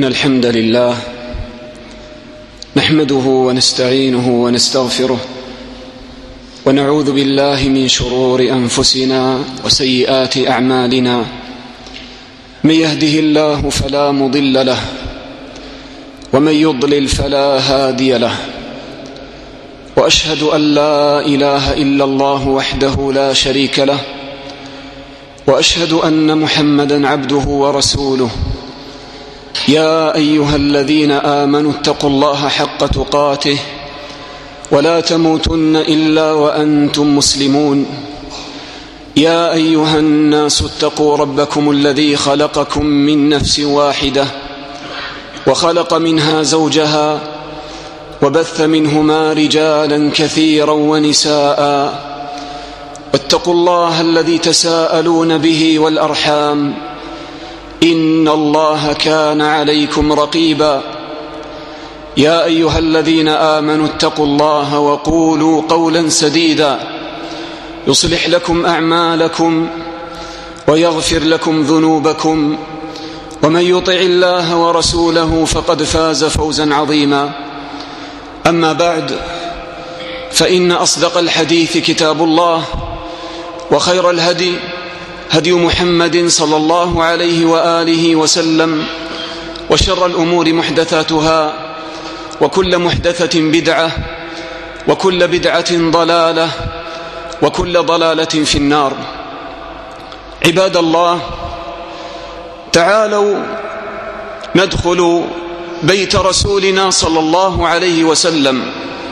إن الحمد لله نحمده ونستعينه ونستغفره ونعوذ بالله من شرور أنفسنا وسيئات أعمالنا. من يهده الله فلا مضل له ومن يضلل فلا هادي له، وأشهد أن لا إله إلا الله وحده لا شريك له، وأشهد أن محمدا عبده ورسوله. يا أيها الذين آمنوا اتقوا الله حق تقاته ولا تموتن إلا وأنتم مسلمون. يا أيها الناس اتقوا ربكم الذي خلقكم من نفس واحدة وخلق منها زوجها وبث منهما رجالا كثيرا ونساء، واتقوا الله الذي تساءلون به والأرحام إن الله كان عليكم رقيبا. يا أيها الذين آمنوا اتقوا الله وقولوا قولا سديدا يصلح لكم أعمالكم ويغفر لكم ذنوبكم، ومن يطع الله ورسوله فقد فاز فوزا عظيما. أما بعد، فإن أصدق الحديث كتاب الله، وخير الهدي هدي محمد صلى الله عليه وآله وسلم، وشر الأمور محدثاتها، وكل محدثة بدعة، وكل بدعة ضلالة، وكل ضلالة في النار. عباد الله، تعالوا ندخل بيت رسولنا صلى الله عليه وسلم.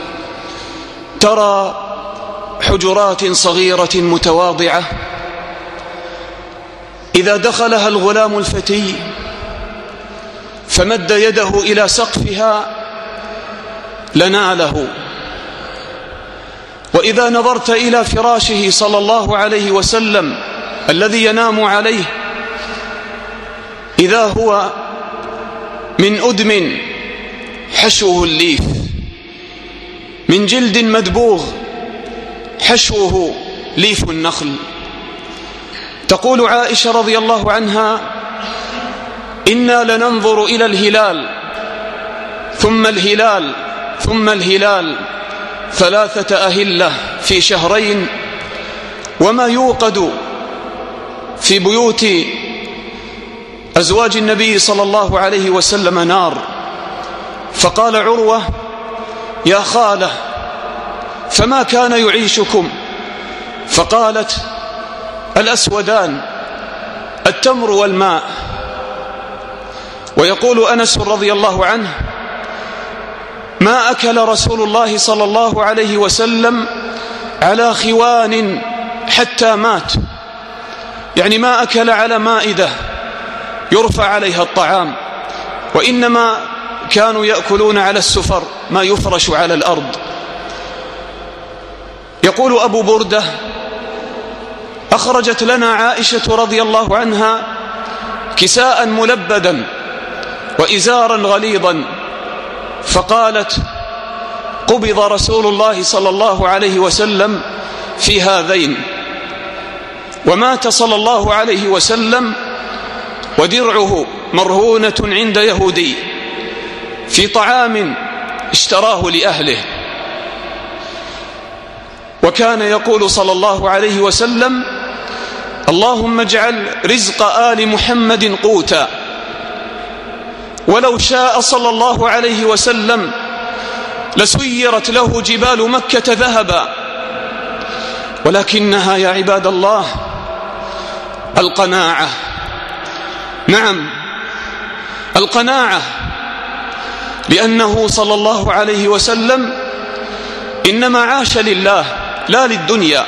ترى حجرات صغيرة متواضعة، إذا دخلها الغلام الفتي فمد يده إلى سقفها لناله، وإذا نظرت إلى فراشه صلى الله عليه وسلم الذي ينام عليه، إذا هو من أدم حشوه الليف، من جلد مدبوغ حشوه ليف النخل. تقول عائشة رضي الله عنها: إنا لننظر إلى الهلال ثم الهلال ثم الهلال 3 أهلة في شهرين، وما يوقد في بيوت أزواج النبي صلى الله عليه وسلم نار. فقال عروة: يا خالة، فما كان يعيشكم؟ فقالت: الأسودان، التمر والماء. ويقول أنس رضي الله عنه: ما أكل رسول الله صلى الله عليه وسلم على خوان حتى مات، يعني ما أكل على مائدة يرفع عليها الطعام، وإنما كانوا يأكلون على السفر، ما يفرش على الأرض. يقول أبو بردة: أخرجت لنا عائشة رضي الله عنها كساء ملبدا وإزارا غليظا، فقالت: قبض رسول الله صلى الله عليه وسلم في هذين، ومات صلى الله عليه وسلم ودرعه مرهونة عند يهودي في طعام اشتراه لأهله. وكان يقول صلى الله عليه وسلم: اللهم اجعل رزق آل محمد قوتا. ولو شاء صلى الله عليه وسلم لسيرت له جبال مكة ذهبا، ولكنها يا عباد الله القناعة. نعم، القناعة، لأنه صلى الله عليه وسلم إنما عاش لله لا للدنيا.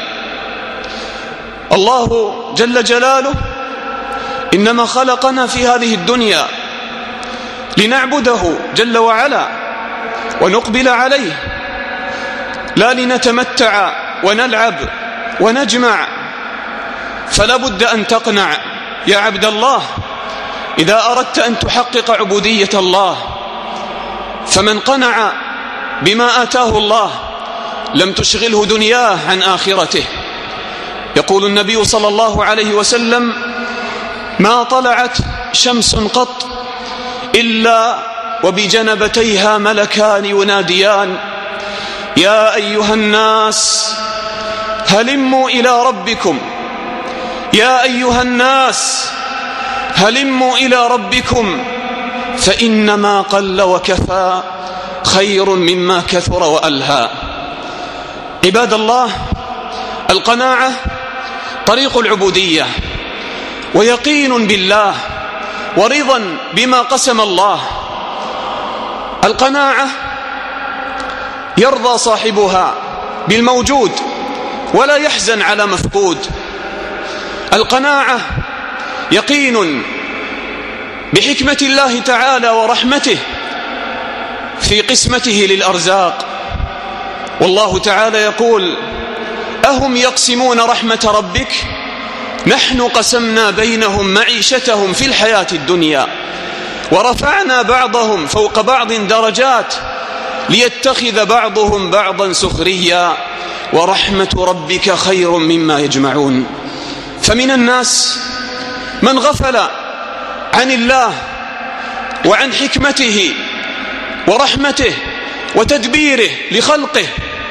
الله جل جلاله إنما خلقنا في هذه الدنيا لنعبده جل وعلا ونقبل عليه، لا لنتمتع ونلعب ونجمع. فلا بد أن تقنع يا عبد الله إذا أردت أن تحقق عبودية الله. فمن قنع بما آتاه الله لم تشغله دنياه عن آخرته. يقول النبي صلى الله عليه وسلم: ما طلعت شمس قط إلا وبجنبتيها ملكان يناديان: يا أيها الناس هلموا إلى ربكم، يا أيها الناس هلموا إلى ربكم، فإنما قل وكفى خير مما كثر وألهى. عباد الله، القناعة طريق العبودية ويقين بالله ورضا بما قسم الله. القناعة يرضى صاحبها بالموجود ولا يحزن على مفقود. القناعة يقين بحكمة الله تعالى ورحمته في قسمته للأرزاق. والله تعالى يقول: أهم يقسمون رحمة ربك نحن قسمنا بينهم معيشتهم في الحياة الدنيا ورفعنا بعضهم فوق بعض درجات ليتخذ بعضهم بعضا سخريا ورحمة ربك خير مما يجمعون. فمن الناس من غفل عن الله وعن حكمته ورحمته وتدبيره لخلقه،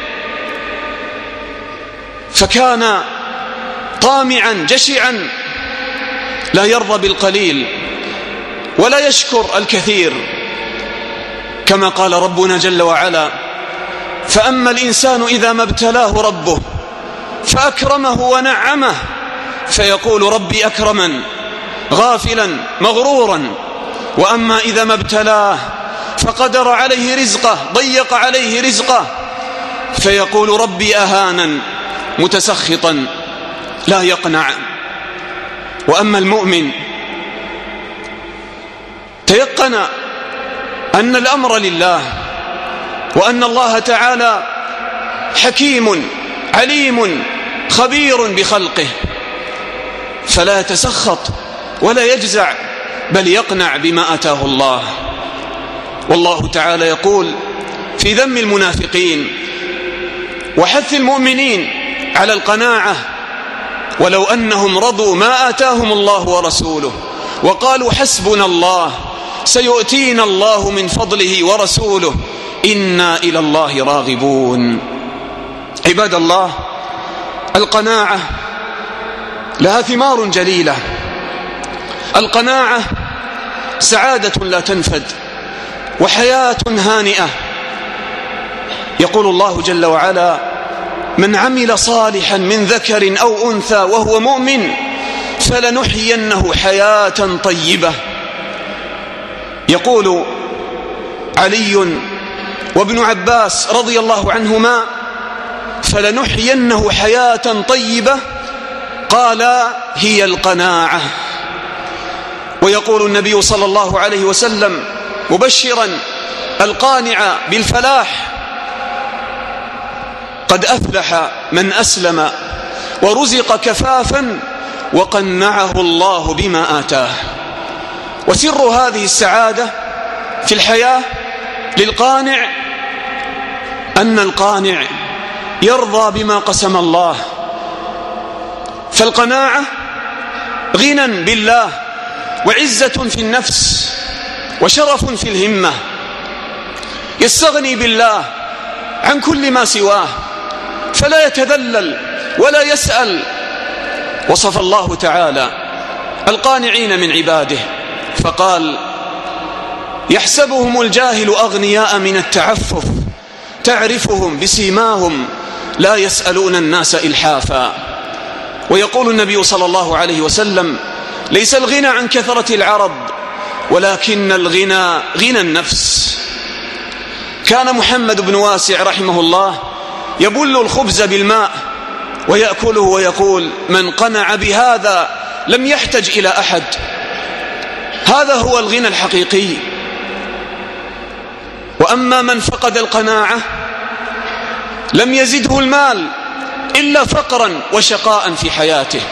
فكان طامعا جشعا لا يرضى بالقليل ولا يشكر الكثير، كما قال ربنا جل وعلا: فأما الإنسان إذا ما ابتلاه ربه فأكرمه ونعمه فيقول ربي أكرمن، غافلا مغرورا. وأما إذا ما ابتلاه فقدر عليه رزقه، ضيق عليه رزقه، فيقول ربي أهانا، متسخطا لا يقنع. وأما المؤمن تيقن أن الأمر لله، وأن الله تعالى حكيم عليم خبير بخلقه، فلا يتسخط ولا يجزع، بل يقنع بما أتاه الله. والله تعالى يقول في ذم المنافقين وحث المؤمنين على القناعة: ولو أنهم رضوا ما آتاهم الله ورسوله وقالوا حسبنا الله سيؤتينا الله من فضله ورسوله إنا إلى الله راغبون. عباد الله، القناعة لها ثمار جليلة. القناعة سعادة لا تنفد وحياة هانئة. يقول الله جل وعلا: من عمل صالحا من ذكر أو أنثى وهو مؤمن فلنحيينه حياة طيبة. يقول علي وابن عباس رضي الله عنهما: فلنحيينه حياة طيبة، قال: هي القناعة. ويقول النبي صلى الله عليه وسلم مبشرا القانع بالفلاح: قد أفلح من أسلم ورزق كفافا وقنعه الله بما آتاه. وسر هذه السعادة في الحياة للقانع أن القانع يرضى بما قسم الله. فالقناعة غنى بالله وعزة في النفس وشرف في الهمة، يستغني بالله عن كل ما سواه فلا يتذلل ولا يسأل. وصف الله تعالى القانعين من عباده فقال: يحسبهم الجاهل أغنياء من التعفف تعرفهم بسيماهم لا يسألون الناس إلحافا. ويقول النبي صلى الله عليه وسلم: ليس الغنى عن كثرة العرض ولكن الغنى غنى النفس. كان محمد بن واسع رحمه الله يبل الخبز بالماء ويأكله ويقول: من قنع بهذا لم يحتج إلى أحد. هذا هو الغنى الحقيقي. وأما من فقد القناعة لم يزده المال إلا فقرا وشقاء في حياته.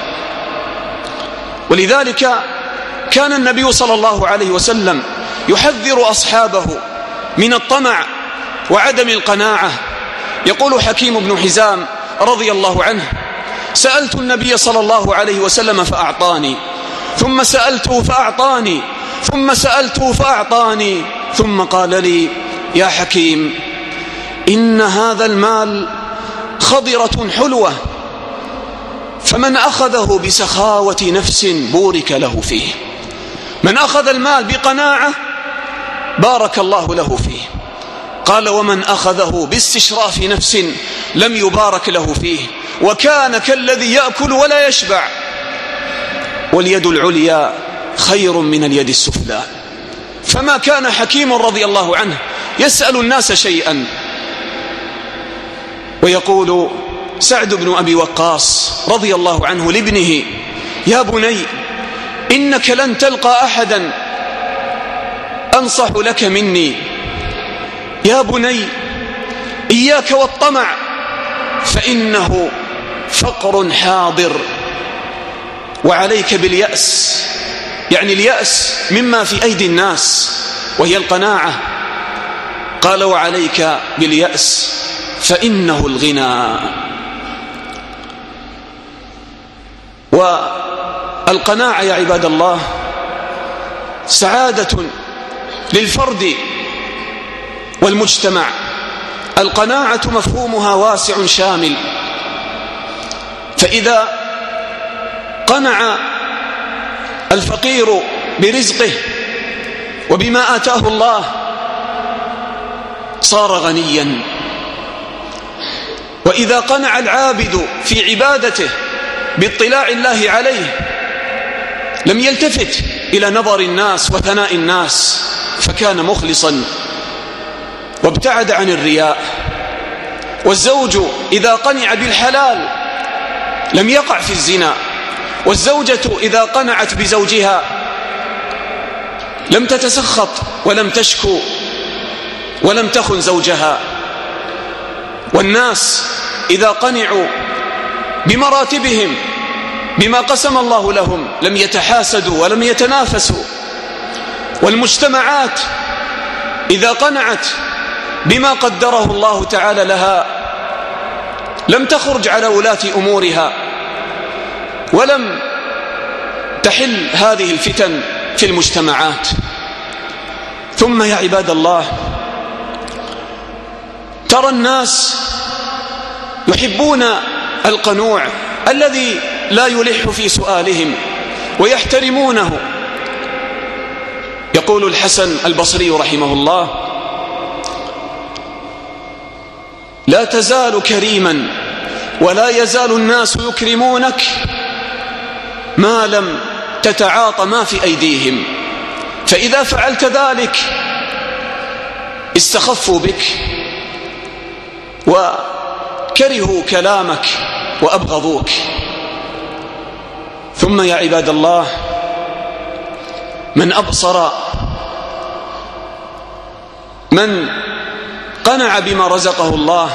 ولذلك كان النبي صلى الله عليه وسلم يحذر أصحابه من الطمع وعدم القناعة. يقول حكيم بن حزام رضي الله عنه: سألت النبي صلى الله عليه وسلم فأعطاني، ثم سألته فأعطاني، ثم سألته فأعطاني، ثم قال لي: يا حكيم، إن هذا المال خضرة حلوة، فمن أخذه بسخاوة نفس بورك له فيه. من أخذ المال بقناعة بارك الله له فيه. قال: ومن أخذه باستشراف نفس لم يبارك له فيه، وكان كالذي يأكل ولا يشبع. واليد العليا خير من اليد السفلى. فما كان حكيم رضي الله عنه يسأل الناس شيئا. ويقول سعد بن أبي وقاص رضي الله عنه لابنه: يا بني، إنك لن تلقى أحدا أنصح لك مني. يا بني، إياك والطمع، فإنه فقر حاضر، وعليك باليأس، يعني اليأس مما في أيدي الناس وهي القناعة. قال: وعليك باليأس فإنه الغنى. والقناعة يا عباد الله سعادة للفرد والمجتمع. القناعة مفهومها واسع شامل، فإذا قنع الفقير برزقه وبما آتاه الله صار غنيا. وإذا قنع العابد في عبادته باطلاع الله عليه لم يلتفت إلى نظر الناس وثناء الناس، فكان مخلصا وابتعد عن الرياء. والزوج إذا قنع بالحلال لم يقع في الزنا. والزوجة إذا قنعت بزوجها لم تتسخط ولم تشكو ولم تخن زوجها. والناس إذا قنعوا بمراتبهم بما قسم الله لهم لم يتحاسدوا ولم يتنافسوا. والمجتمعات إذا قنعت بما قدره الله تعالى لها لم تخرج على ولاة أمورها، ولم تحل هذه الفتن في المجتمعات. ثم يا عباد الله، ترى الناس يحبون القنوع الذي لا يلح في سؤالهم ويحترمونه. يقول الحسن البصري رحمه الله: لا تزال كريما ولا يزال الناس يكرمونك ما لم تتعاطى ما في أيديهم، فإذا فعلت ذلك استخفوا بك وكرهوا كلامك وأبغضوك. ثم يا عباد الله، من قنع بما رزقه الله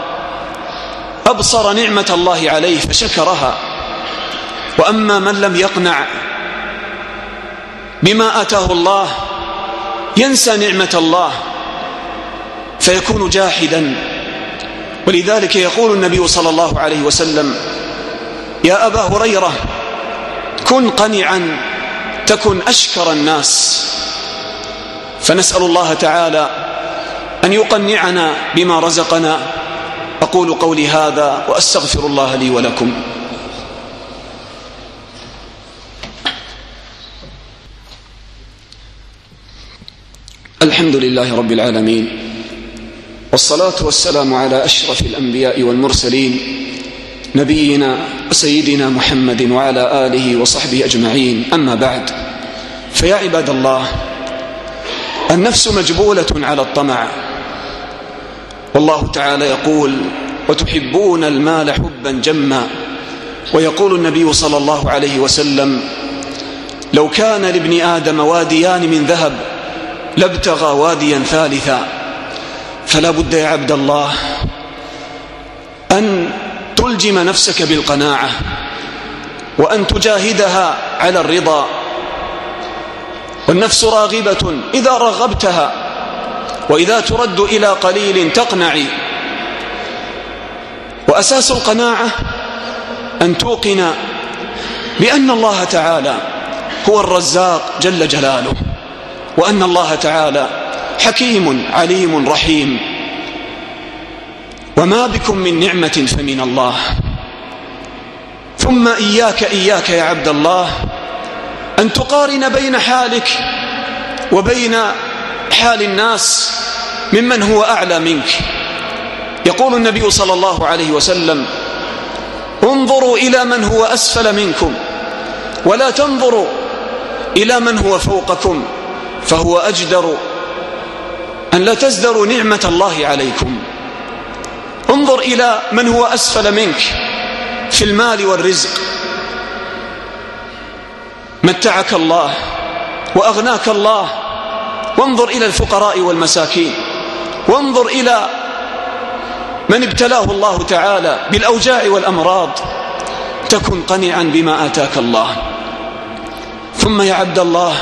أبصر نعمة الله عليه فشكرها. وأما من لم يقنع بما آتاه الله ينسى نعمة الله فيكون جاحدا. ولذلك يقول النبي صلى الله عليه وسلم: يا أبا هريرة، كن قنعا تكن أشكر الناس. فنسأل الله تعالى أن يقنعنا بما رزقنا. أقول قولي هذا وأستغفر الله لي ولكم. الحمد لله رب العالمين، والصلاة والسلام على أشرف الأنبياء والمرسلين، نبينا وسيدنا محمد وعلى آله وصحبه أجمعين. أما بعد، فيا عباد الله، النفس مجبولة على الطمع، والله تعالى يقول: وتحبون المال حبا جما. ويقول النبي صلى الله عليه وسلم: لو كان لابن آدم واديان من ذهب لابتغى واديا ثالثا. فلا بد يا عبد الله أن تلجم نفسك بالقناعة وأن تجاهدها على الرضا. والنفس راغبة إذا رغبتها، وإذا ترد إلى قليل تقنعي. وأساس القناعة أن توقن بأن الله تعالى هو الرزاق جل جلاله، وأن الله تعالى حكيم عليم رحيم، وما بكم من نعمة فمن الله. ثم إياك يا عبد الله أن تقارن بين حالك وبين حال الناس ممن هو أعلى منك. يقول النبي صلى الله عليه وسلم: انظروا إلى من هو أسفل منكم ولا تنظروا إلى من هو فوقكم، فهو أجدر أن لا تزدروا نعمة الله عليكم. انظر إلى من هو أسفل منك في المال والرزق، متعك الله وأغناك الله، وانظر إلى الفقراء والمساكين، وانظر إلى من ابتلاه الله تعالى بالأوجاع والأمراض، تكن قنعا بما آتاك الله. ثم يا عبد الله،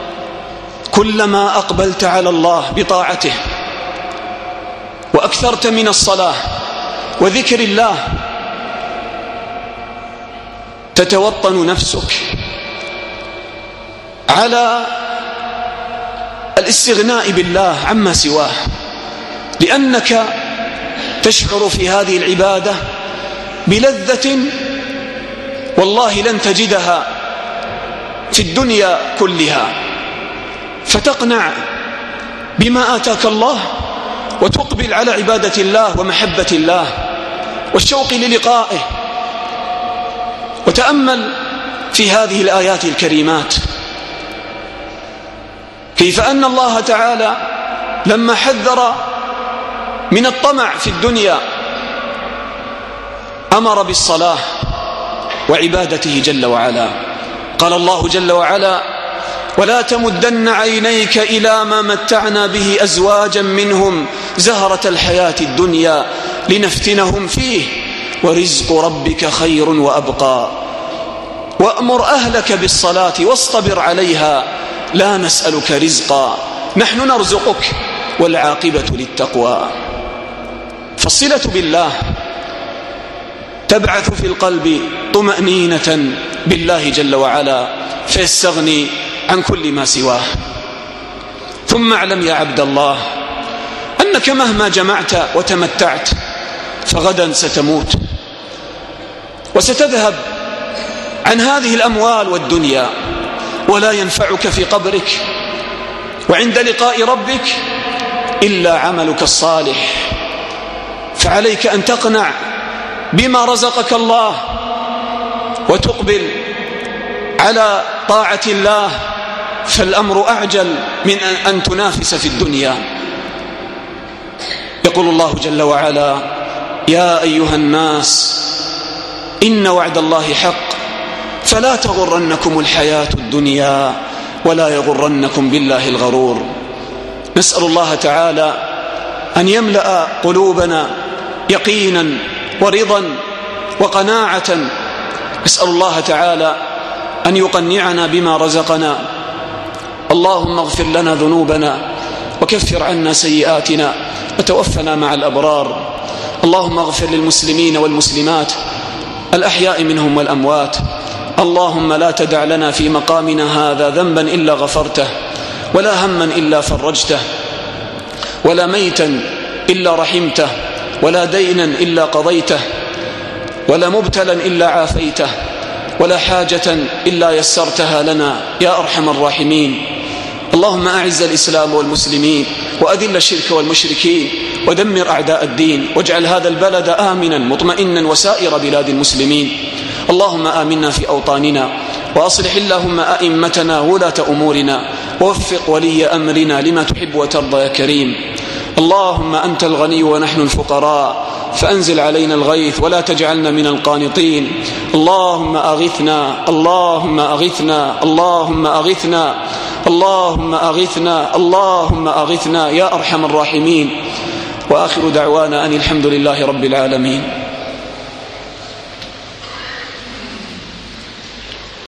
كلما أقبلت على الله بطاعته وأكثرت من الصلاة وذكر الله، تتوطن نفسك على الاستغناء بالله عما سواه، لأنك تشعر في هذه العبادة بلذة والله لن تجدها في الدنيا كلها، فتقنع بما آتاك الله وتقبل على عبادة الله ومحبة الله والشوق للقائه. وتأمل في هذه الآيات الكريمات كيف أن الله تعالى لما حذر من الطمع في الدنيا أمر بالصلاة وعبادته جل وعلا. قال الله جل وعلا: ولا تمدن عينيك إلى ما متعنا به أزواجا منهم زهرة الحياة الدنيا لنفتنهم فيه ورزق ربك خير وأبقى وأمر أهلك بالصلاة واصطبر عليها لا نسألك رزقا نحن نرزقك والعاقبة للتقوى. فالصلة بالله تبعث في القلب طمأنينة بالله جل وعلا، فيستغني عن كل ما سواه. ثم اعلم يا عبد الله أنك مهما جمعت وتمتعت فغدا ستموت وستذهب عن هذه الأموال والدنيا، ولا ينفعك في قبرك وعند لقاء ربك إلا عملك الصالح. فعليك أن تقنع بما رزقك الله وتقبل على طاعة الله، فالأمر أعجل من أن تنافس في الدنيا. يقول الله جل وعلا: يا أيها الناس إن وعد الله حق فلا تغرنكم الحياة الدنيا ولا يغرنكم بالله الغرور. نسأل الله تعالى أن يملأ قلوبنا يقينا ورضا وقناعة. نسأل الله تعالى أن يقنعنا بما رزقنا. اللهم اغفر لنا ذنوبنا وكفر عنا سيئاتنا وتوفنا مع الأبرار. اللهم اغفر للمسلمين والمسلمات الأحياء منهم والأموات. اللهم لا تدع لنا في مقامنا هذا ذنبا إلا غفرته، ولا هما إلا فرجته، ولا ميتا إلا رحمته، ولا دينا إلا قضيته، ولا مبتلا إلا عافيته، ولا حاجة إلا يسرتها لنا يا أرحم الراحمين. اللهم أعز الإسلام والمسلمين وأذل الشرك والمشركين ودمر أعداء الدين، واجعل هذا البلد آمنا مطمئنا وسائر بلاد المسلمين. اللهم آمنا في أوطاننا، وأصلح اللهم أئمتنا ولاة أمورنا، ووفق ولي أمرنا لما تحب وترضى يا كريم. اللهم أنت الغني ونحن الفقراء، فأنزل علينا الغيث ولا تجعلنا من القانطين. اللهم أغثنا، اللهم أغثنا، اللهم أغثنا، اللهم أغثنا، اللهم أغثنا يا أرحم الراحمين. وآخر دعوانا أن الحمد لله رب العالمين.